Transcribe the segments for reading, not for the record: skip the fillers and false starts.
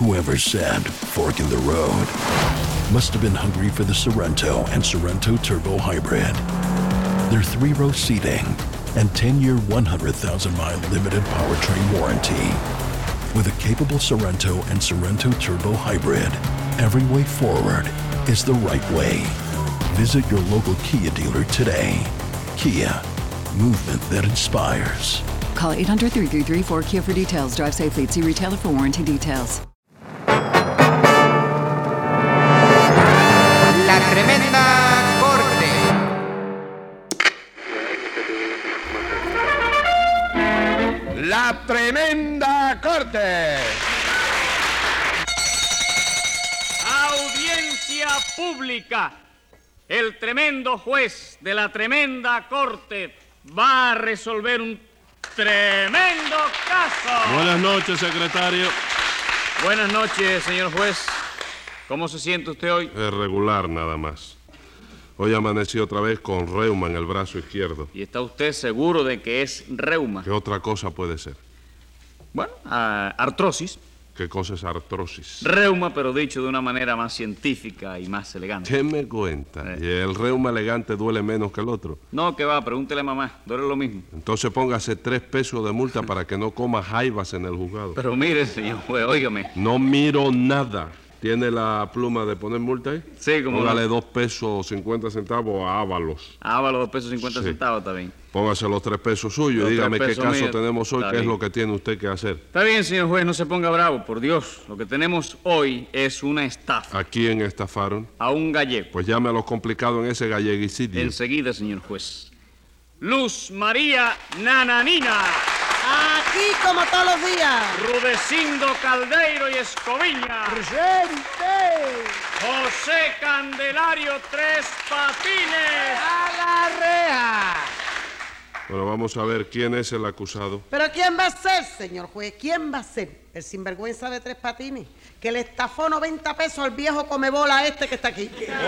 Whoever said fork in the road must have been hungry for the Sorrento and Sorrento Turbo Hybrid. Their 3-row seating and 10-year, 100,000-mile limited powertrain warranty. With a capable Sorrento and Sorrento Turbo Hybrid, every way forward is the right way. Visit your local Kia dealer today. Kia, movement that inspires. Call 800-333-4KIA for details. Drive safely. See retailer for warranty details. La Tremenda Corte. La Tremenda Corte. Audiencia pública. El tremendo juez de la Tremenda Corte va a resolver un tremendo caso. Buenas noches, secretario. Buenas noches, señor juez. ¿Cómo se siente usted hoy? Es regular, nada más. Hoy amanecí otra vez con reuma en el brazo izquierdo. ¿Y está usted seguro de que es reuma? ¿Qué otra cosa puede ser? Bueno, artrosis. ¿Qué cosa es artrosis? Reuma, pero dicho de una manera más científica y más elegante. ¿Qué me cuenta? ¿Y el reuma elegante duele menos que el otro? No, que va, pregúntele a mamá, duele lo mismo. Entonces póngase 3 pesos de multa para que no coma jaivas en el juzgado. Pero mire, señor juez, óigame. No miro nada. ¿Tiene la pluma de poner multa ahí? Sí, como Póngale 2 pesos 50 centavos a Ábalos. Ábalos, 2 pesos 50 Sí. centavos, está bien. Póngase los 3 pesos suyos Los y dígame 3 qué pesos caso míos. tenemos hoy, Está qué es bien. lo que tiene usted que hacer. Está bien, señor juez, no se ponga bravo, por Dios. Lo que tenemos hoy es una estafa. ¿A quién estafaron? A un gallego. Pues llame a los complicados en ese galleguicidio. Enseguida, señor juez. Luz María Nananina. Aquí como todos los días. Rudecindo Caldeiro y Escoviña. ¡Presente! José Candelario Tres Patines. ¡A la reja! Bueno, vamos a ver quién es el acusado. ¿Pero quién va a ser, señor juez? ¿Quién va a ser? El sinvergüenza de Tres Patines, que le estafó 90 pesos al viejo comebola este que está aquí.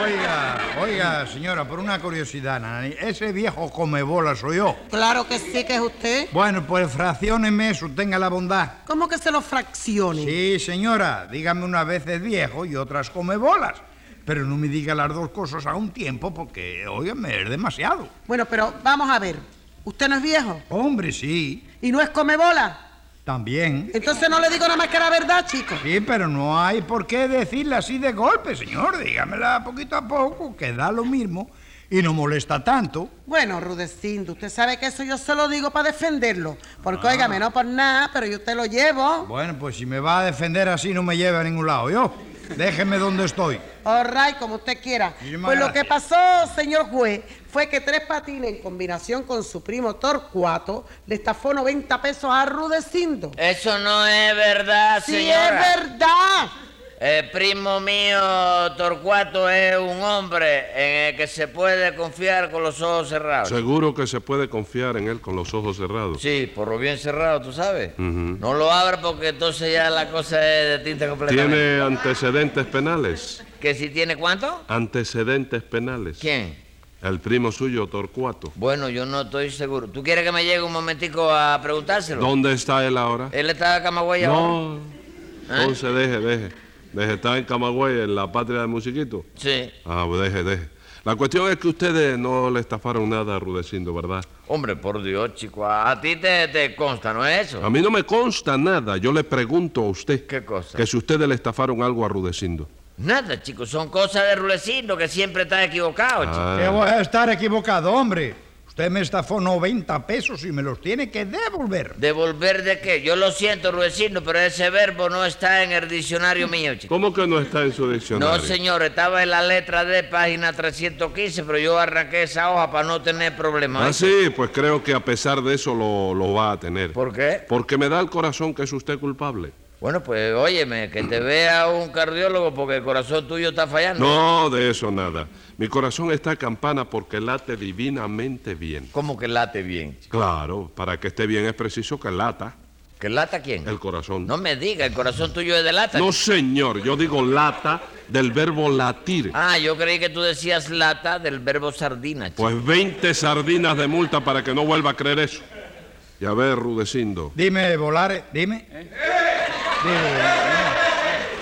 Oiga, señora, por una curiosidad, Nani, ese viejo comebola soy yo. Claro que sí que es usted. Bueno, pues fraccióneme eso, tenga la bondad. ¿Cómo que se lo fraccione? Sí, señora, dígame unas veces viejo y otras comebolas. Pero no me diga las dos cosas a un tiempo porque, óigame, es demasiado. Bueno, pero vamos a ver. ¿Usted no es viejo? Hombre, sí, ¿Y no es comebola? también. Entonces no le digo nada más que la verdad, chico. Sí, pero no hay por qué decirla así de golpe, señor. Dígamela poquito a poco, que da lo mismo y no molesta tanto. Bueno, Rudecindo, usted sabe que eso yo se lo digo para defenderlo. Porque, óigame, no por nada, pero yo te lo llevo. Bueno, pues si me va a defender así no me lleve a ningún lado, yo. Déjeme donde estoy. All right, como usted quiera. Muchísimas Pues lo que gracias. pasó, señor juez, fue que Tres Patines, en combinación con su primo Torcuato, le estafó 90 pesos a Rudecindo. Eso no es verdad, ¡Sí, señora. es verdad! El primo mío, Torcuato, es un hombre en el que se puede confiar con los ojos cerrados. Seguro que se puede confiar en él con los ojos cerrados. Sí, por lo bien cerrado, tú sabes. Ujú. No lo abra porque entonces ya la cosa es de tinta completamente. ¿Tiene antecedentes penales? ¿Que si tiene cuánto? Antecedentes penales. ¿Quién? El primo suyo, Torcuato. Bueno, yo no estoy seguro. ¿Tú quieres que me llegue un momentico a preguntárselo? ¿Dónde está él ahora? Él está en Camagüey ahora. No. Entonces deje. Deje estar en Camagüey, en la patria del musiquito. Sí. Ah, pues deje. La cuestión es que ustedes no le estafaron nada a Rudecindo, ¿verdad? Hombre, por Dios, chico, a ti te consta, ¿no es eso? A mí no me consta nada. Yo le pregunto a usted ¿Qué cosa? que si ustedes le estafaron algo a Rudecindo. Nada, chicos, son cosas de Rulecindo que siempre está equivocado, chico. Ah. Que voy a estar equivocado, hombre. Usted me estafó 90 pesos y me los tiene que devolver. ¿Devolver de qué? Yo lo siento, Rulecindo, pero ese verbo no está en el diccionario mío, chico. ¿Cómo que no está en su diccionario? No, señor, estaba en la letra D, página 315, pero yo arranqué esa hoja para no tener problemas. Ah, ¿oíste? sí, pues creo que a pesar de eso lo va a tener. ¿Por qué? Porque me da el corazón que es usted culpable. Bueno, pues óyeme, que te vea un cardiólogo porque el corazón tuyo está fallando. No, de eso nada. Mi corazón está a campana porque late divinamente bien. ¿Cómo que late bien? Claro, para que esté bien es preciso que lata ¿Que lata quién? el corazón. No me diga, el corazón tuyo es de lata. No, señor, yo digo lata del verbo latir. Ah, yo creí que tú decías lata del verbo sardina, chico. Pues 20 sardinas de multa para que no vuelva a creer eso. Y a ver, Rudecindo. Dime, Volare, dime. Dime,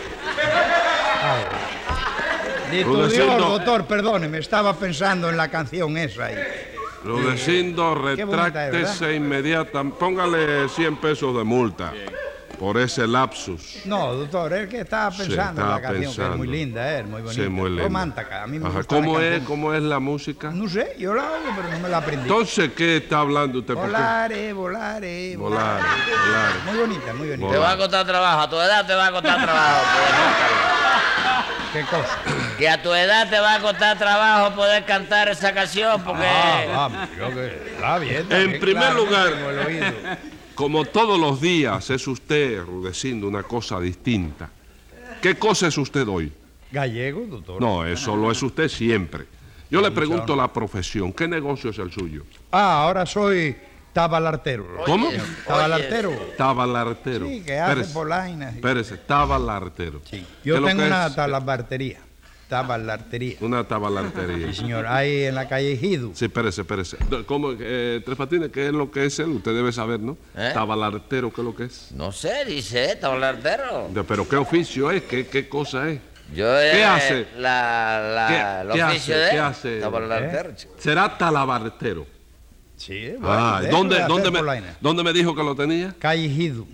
Bendito Rudecindo. Dios, doctor, perdóneme, estaba pensando en la canción esa ahí. Rudecindo, Qué bonita es, retráctese inmediatamente. Póngale 100 pesos de multa por ese lapsus. No, doctor, es que estaba Sí, pensando en la estaba canción, que es pensando. muy linda, muy bonita. Sí, muy linda. Romántica, a mí me Ajá, gusta la canción. ¿Cómo es la música? No sé, yo la oigo, pero no me la aprendí. Entonces, ¿qué está hablando usted? ¿Por qué? Volare. Volare. Muy bonita, muy bonita. Te va a costar trabajo, a tu edad te va a costar trabajo poder cantarla. ¿Qué cosa? Que a tu edad te va a costar trabajo poder cantar esa canción porque... Vamos, yo que... Está bien, está En bien, primer claro, lugar- tengo el oído. Como todos los días es usted, Rudecindo, una cosa distinta. ¿Qué cosa es usted hoy? Gallego, doctor. No, eso lo es usted siempre. Yo le pregunto la profesión. ¿Qué negocio es el suyo? Ahora soy tabalartero. ¿Cómo? Tabalartero. Tabalartero. Sí, que hace Espérese, polainas. espérese, tabalartero. Sí. ¿Qué Yo es lo tengo que una es? tabalartería. Tabalartería. Una tabalartería. Sí, señor, ahí en la calle Ejido. Sí, espérese. ¿Cómo? Tres Patines, ¿qué es lo que es él? Usted debe saber, ¿no? Tabalartero, ¿qué es lo que es? No sé, dice, tabalartero. ¿Pero qué oficio es? ¿Qué cosa es? Yo, ¿Qué hace? el ¿Qué oficio hace? de ¿Qué hace? tabalartero, chico. Será talabartero. Sí, Ah, de ¿dónde, eso de dónde, hacer me, polainas. ¿dónde me dijo que lo tenía? Calle Ejido.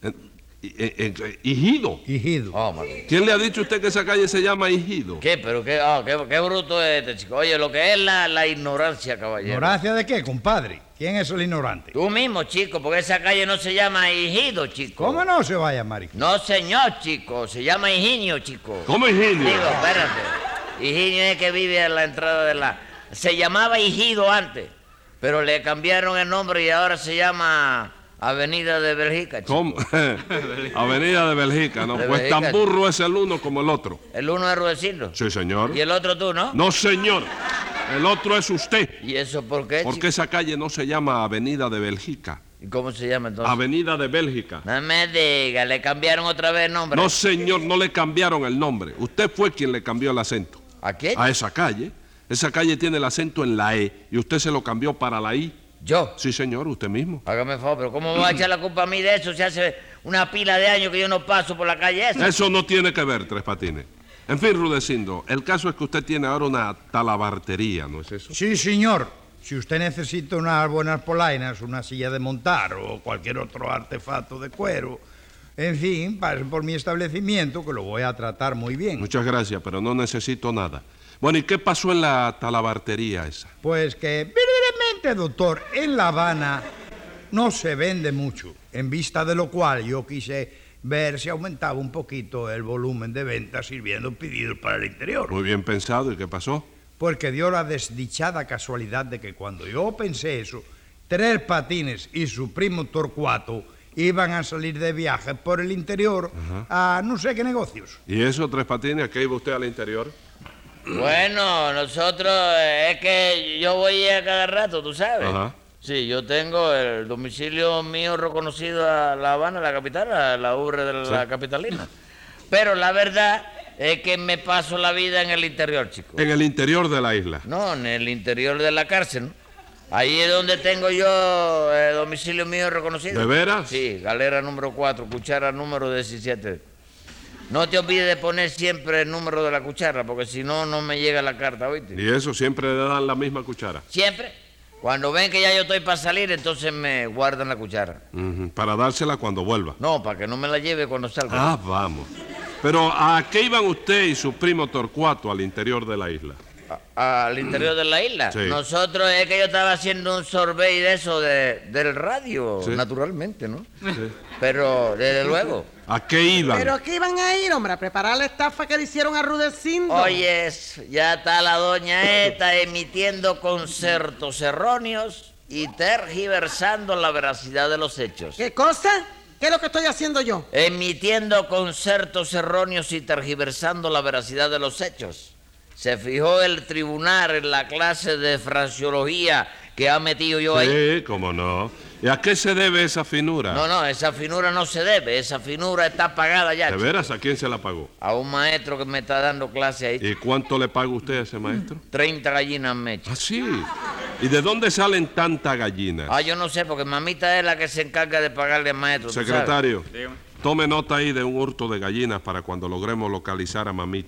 Hijido. Ejido. Oh, maldito. ¿Quién le ha dicho a usted que esa calle se llama Hijido? ¿Qué? Pero qué bruto es este, chico. Oye, lo que es la ignorancia, caballero. ¿Ignorancia de qué, compadre? ¿Quién es el ignorante? Tú mismo, chico, porque esa calle no se llama Hijido, chico. ¿Cómo no se va a llamar? No, señor, chico. Se llama Higinio, chico. ¿Cómo Higinio? Digo, espérate. Higinio es que vive a la entrada de la... Se llamaba Hijido antes, pero le cambiaron el nombre y ahora se llama Avenida de Bélgica, chico. ¿Cómo? Avenida de Bélgica, ¿no? De Pues Bélgica. tan burro es el uno como el otro. El uno es Rudecindo. Sí, señor. Y el otro tú, ¿no? No, señor. El otro es usted. ¿Y eso por qué, Porque esa calle no se llama Avenida de Bélgica. chico? ¿Y cómo se llama entonces? Avenida de Bélgica. No me diga, le cambiaron otra vez el nombre. No, señor, no le cambiaron el nombre. Usted fue quien le cambió el acento. ¿A qué? A esa calle. Esa calle tiene el acento en la E y usted se lo cambió para la I. ¿Yo? Sí, señor, usted mismo. Hágame favor, pero ¿cómo me va a echar la culpa a mí de eso si hace una pila de años que yo no paso por la calle esa? Eso no tiene que ver, Tres Patines. En fin, Rudecindo, el caso es que usted tiene ahora una talabartería, ¿no es eso? Sí, señor. Si usted necesita unas buenas polainas, una silla de montar o cualquier otro artefacto de cuero, en fin, pase por mi establecimiento que lo voy a tratar muy bien. Muchas gracias, pero no necesito nada. Bueno, ¿y qué pasó en la talabartería esa? Pues que, verdaderamente, doctor, en La Habana no se vende mucho, en vista de lo cual yo quise ver si aumentaba un poquito el volumen de ventas sirviendo pedidos para el interior. Muy bien pensado, ¿y qué pasó? Porque dio la desdichada casualidad de que cuando yo pensé eso, Tres Patines y su primo Torcuato iban a salir de viaje por el interior a no sé qué negocios. ¿Y eso, Tres Patines, a qué iba usted al interior? Bueno, nosotros, es que yo voy a cada rato, tú sabes. Ajá. Sí, yo tengo el domicilio mío reconocido a La Habana, la capital, a la urbe de la capitalina. Pero la verdad es que me paso la vida en el interior, chico. En el interior de la isla. No, en el interior de la cárcel, ¿no? Ahí es donde tengo yo el domicilio mío reconocido. ¿De veras? Sí, galera número 4, cuchara número 17. No te olvides de poner siempre el número de la cuchara, porque si no, no me llega la carta, ¿oíste? Y eso siempre le dan la misma cuchara. Siempre. Cuando ven que ya yo estoy para salir, entonces me guardan la cuchara. Ujú, para dársela cuando vuelva. No, para que no me la lleve cuando salga. Ah, vamos. Pero ¿a qué iban usted y su primo Torcuato al interior de la isla? Al interior de la isla. Sí. Nosotros, es que yo estaba haciendo un survey de eso del radio, Sí. naturalmente, ¿no? Pero, desde luego. ¿A qué iban? ¿Pero qué iban a ir, hombre? ¿A preparar la estafa que le hicieron a Rudecindo? Oye, ya está la doña esta emitiendo conceptos erróneos y tergiversando la veracidad de los hechos. ¿Qué cosa? ¿Qué es lo que estoy haciendo yo? Emitiendo conceptos erróneos y tergiversando la veracidad de los hechos. Se fijó el tribunal en la clase de fraseología que ha metido yo ahí. Sí, cómo no. ¿Y a qué se debe esa finura? No, esa finura no se debe, esa finura está pagada ya. ¿De chico. veras? ¿A quién se la pagó? A un maestro que me está dando clase ahí. ¿Y cuánto le paga usted a ese maestro? 30 gallinas me echa. Ah, sí. ¿Y de dónde salen tantas gallinas? Ah, yo no sé, porque mamita es la que se encarga de pagarle al maestro. ¿tú Secretario, Dígame. tome nota ahí de un hurto de gallinas para cuando logremos localizar a mamita.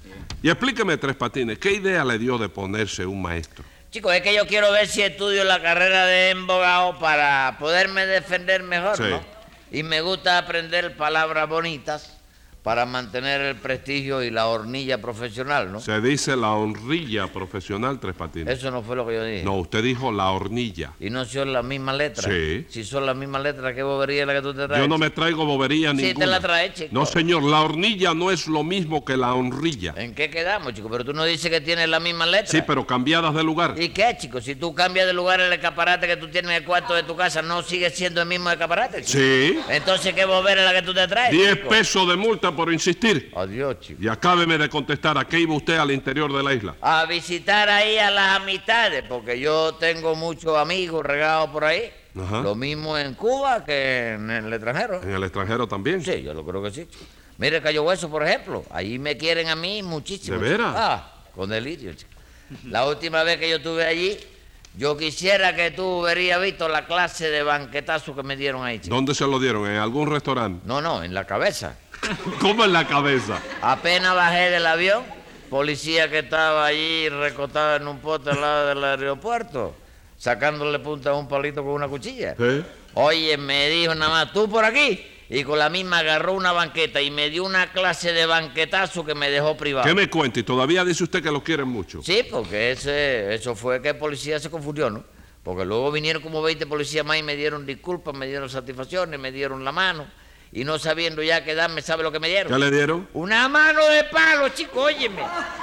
Y explíqueme, Tres Patines, ¿qué idea le dio de ponerse un maestro? Chico, es que yo quiero ver si estudio la carrera de abogado para poderme defender mejor, Sí. ¿no? Y me gusta aprender palabras bonitas para mantener el prestigio y la hornilla profesional, ¿no? Se dice la honrilla profesional, Tres Patines. Eso no fue lo que yo dije. No, usted dijo la hornilla. ¿Y no son las mismas letras? Sí. Si son las mismas letras, ¿qué bobería es la que tú te traes? Yo no me traigo bobería Sí, ninguna. te la traes, chico. No, señor, la hornilla no es lo mismo que la honrilla. ¿En qué quedamos, chico? Pero tú no dices que tienes las mismas letras. Sí, pero cambiadas de lugar. ¿Y qué, chico? Si tú cambias de lugar el escaparate que tú tienes en el cuarto de tu casa, ¿no sigue siendo el mismo escaparate, chico? Sí. Entonces, ¿qué bobera es la que tú te traes, 10 chico? pesos de multa por insistir. Adiós, chico. Y acábeme de contestar, ¿a qué iba usted al interior de la isla? A visitar ahí a las amistades, porque yo tengo muchos amigos regados por ahí. Ajá. Lo mismo en Cuba que en el extranjero. ¿En el extranjero también? Sí, yo lo creo que sí, chico. Mire, Cayo Hueso, por ejemplo. Allí me quieren a mí muchísimo. ¿De veras? chico. Ah, con delirio, chico. La última vez que yo estuve allí, yo quisiera que tú hubieras visto la clase de banquetazo que me dieron ahí, chico. ¿Dónde se lo dieron? ¿En algún restaurante? No, en la cabeza. ¿Cómo en la cabeza? Apenas bajé del avión, policía que estaba allí recostado en un poste al lado del aeropuerto, sacándole punta a un palito con una cuchilla. ¿Sí? Oye, me dijo nada más, ¿tú por aquí? Y con la misma agarró una banqueta y me dio una clase de banquetazo que me dejó privado. ¿Qué me cuenta? Y todavía dice usted que lo quieren mucho. Sí, porque eso fue que el policía se confundió, ¿no? Porque luego vinieron como 20 policías más y me dieron disculpas, me dieron satisfacciones, me dieron la mano. Y no sabiendo ya qué darme, ¿sabe lo que me dieron? ¿Qué le dieron? Una mano de palo, chico, óyeme.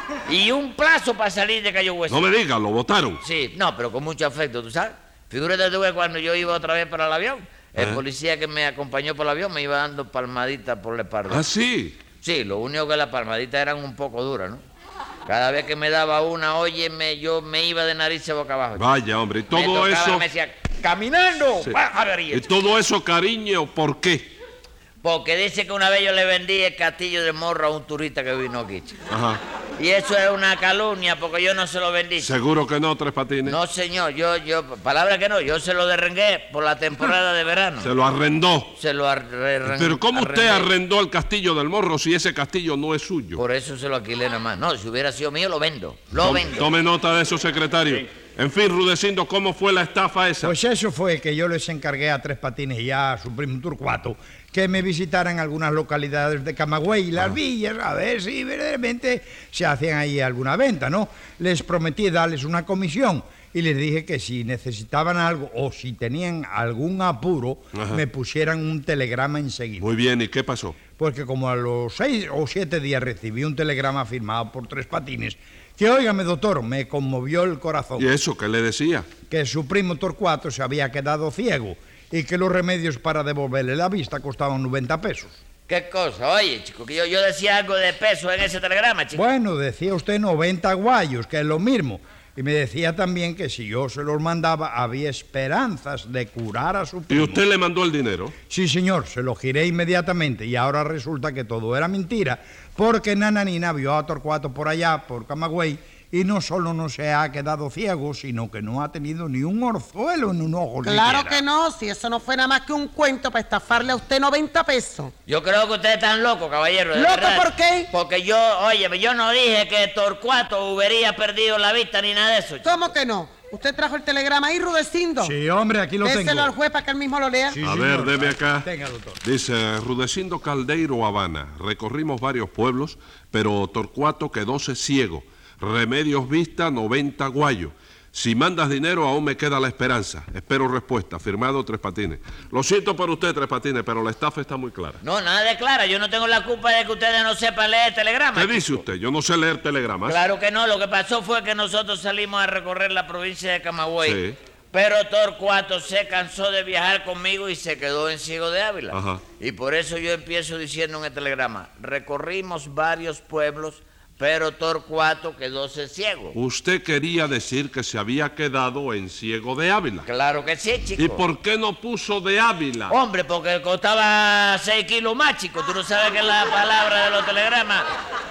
Y un plazo para salir de Cayo Hueso. No me diga, lo votaron. Sí, no, pero con mucho afecto, ¿tú sabes? Figúrate tú que cuando yo iba otra vez para el avión, el policía que me acompañó por el avión me iba dando palmaditas por la espalda. ¿Ah, sí? Sí, lo único que las palmaditas eran un poco duras, ¿no? Cada vez que me daba una, óyeme, yo me iba de nariz boca abajo. Vaya, hombre, y Me todo tocaba, eso... me decía, caminando, Sí. avería. Y todo eso, cariño, ¿por qué? Porque dice que una vez yo le vendí el castillo de Morro a un turista que vino aquí, chico. Ajá. Y eso es una calumnia, porque yo no se lo vendí. ¿Seguro que no, Tres Patines? No, señor, palabra que no, yo se lo derrengué por la temporada de verano. Se lo arrendó. Se lo arrendé. Pero ¿cómo usted arrendó el castillo del Morro si ese castillo no es suyo? Por eso se lo alquilé nada más. No, si hubiera sido mío, lo vendo. Lo vendo. Tome nota de eso, secretario. En fin, Rudecindo, ¿cómo fue la estafa esa? Pues eso fue que yo les encargué a Tres Patines y a su primo Torcuato que me visitaran algunas localidades de Camagüey y las villas, a ver si verdaderamente se hacían ahí alguna venta, ¿no? Les prometí darles una comisión y les dije que si necesitaban algo o si tenían algún apuro, me pusieran un telegrama enseguida. Muy bien, ¿y qué pasó? Porque como a los 6 o 7 días recibí un telegrama firmado por Tres Patines, que, óigame, doctor, me conmovió el corazón. ¿Y eso qué le decía? Que su primo Torcuato se había quedado ciego y que los remedios para devolverle la vista costaban 90 pesos. ¿Qué cosa? Oye, chico, que yo decía algo de peso en ese telegrama, chico. Bueno, decía usted 90 guayos, que es lo mismo. Y me decía también que si yo se los mandaba había esperanzas de curar a su ¿Y primo. usted le mandó el dinero? Sí, señor, se lo giré inmediatamente y ahora resulta que todo era mentira porque Nananina vio a Torcuato por allá, por Camagüey, y no solo no se ha quedado ciego, sino que no ha tenido ni un orzuelo en un ojo. Claro siquiera. que no, si eso no fue nada más que un cuento para estafarle a usted 90 pesos. Yo creo que ustedes están locos, caballero. de ¿Loco verdad. por qué? Porque yo no dije que Torcuato hubiera perdido la vista ni nada de eso, chico. ¿Cómo que no? Usted trajo el telegrama ahí, Rudecindo. Sí, hombre, aquí lo Déselo tengo. al juez para que él mismo lo lea. Sí, A señor. ver, deme acá. Tenga, doctor. Dice, Rudecindo Caldeiro, Habana. Recorrimos varios pueblos, pero Torcuato quedóse ciego. Remedios vista, 90 guayos. Si mandas dinero, aún me queda la esperanza. Espero respuesta. Firmado Tres Patines. Lo siento por usted, Tres Patines, pero la estafa está muy clara. No, nada de clara. Yo no tengo la culpa de que ustedes no sepan leer telegramas. ¿Qué dice usted? Yo no sé leer telegramas. Claro que no. Lo que pasó fue que nosotros salimos a recorrer la provincia de Camagüey. Sí. Pero Torcuato se cansó de viajar conmigo y se quedó en Ciego de Ávila. Ajá. Y por eso yo empiezo diciendo en el telegrama, recorrimos varios pueblos, pero Torcuato quedóse ciego. Usted quería decir que se había quedado en Ciego de Ávila. Claro que sí, chico. ¿Y por qué no puso de Ávila? Hombre, porque costaba 6 kilos más, chico. Tú no sabes que la palabra de los telegramas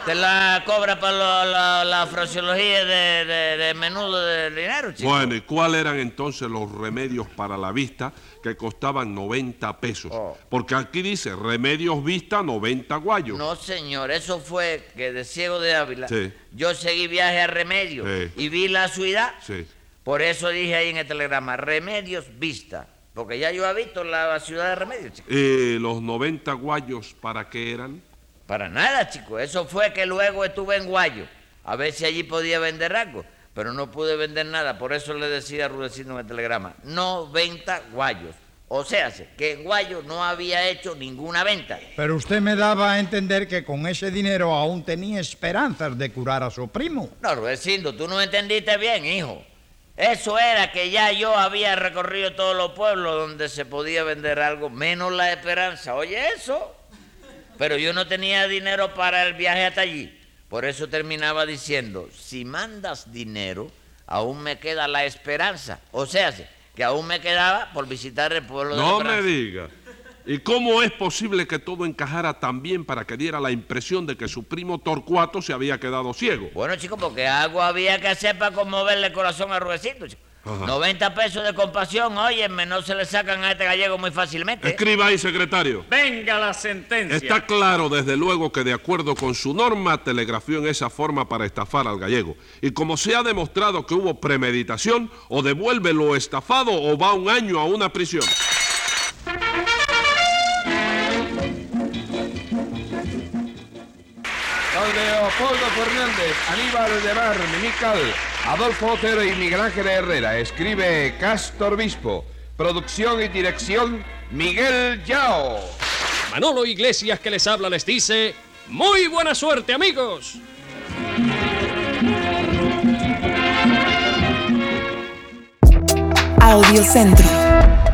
Te la cobra para la fraseología de menudo del dinero, chico. Bueno, ¿y cuáles eran entonces los remedios para la vista que costaban 90 pesos? Oh. Porque aquí dice, remedios vista, 90 guayos. No, señor, eso fue que de Ciego de Ávila Sí. yo seguí viaje a Remedios Sí. y vi la ciudad. Sí. Por eso dije ahí en el telegrama, Remedios vista. Porque ya yo he visto la ciudad de Remedios, chico. ¿Los 90 guayos para qué eran? Para nada, chico. Eso fue que luego estuve en Guayo, a ver si allí podía vender algo. Pero no pude vender nada, por eso le decía a Rudecindo en el telegrama, 90 guayos. O sea, que en Guayo no había hecho ninguna venta. Pero usted me daba a entender que con ese dinero aún tenía esperanzas de curar a su primo. No, Rudecindo, tú no entendiste bien, hijo. Eso era que ya yo había recorrido todos los pueblos donde se podía vender algo, menos La Esperanza. Oye, eso. Pero yo no tenía dinero para el viaje hasta allí. Por eso terminaba diciendo, si mandas dinero, aún me queda La Esperanza. O sea, que aún me quedaba por visitar el pueblo de La No Esperanza. me diga. ¿Y cómo es posible que todo encajara tan bien para que diera la impresión de que su primo Torcuato se había quedado ciego? Bueno, chicos, porque algo había que hacer para conmoverle el corazón a Rudecindo, chico. Ajá. 90 pesos de compasión, óyeme, no se le sacan a este gallego muy fácilmente. Escriba ahí, secretario. Venga la sentencia. Está claro, desde luego, que de acuerdo con su norma, telegrafió en esa forma para estafar al gallego. Y como se ha demostrado que hubo premeditación, o devuelve lo estafado o va 1 año a una prisión. Don Leopoldo Fernández, Aníbal de Mar, Mimical, Adolfo Otero y Miguel Ángel Herrera. Escribe Castor Bispo. Producción y dirección, Miguel Yao. Manolo Iglesias, que les habla, les dice: ¡muy buena suerte, amigos! Audiocentro.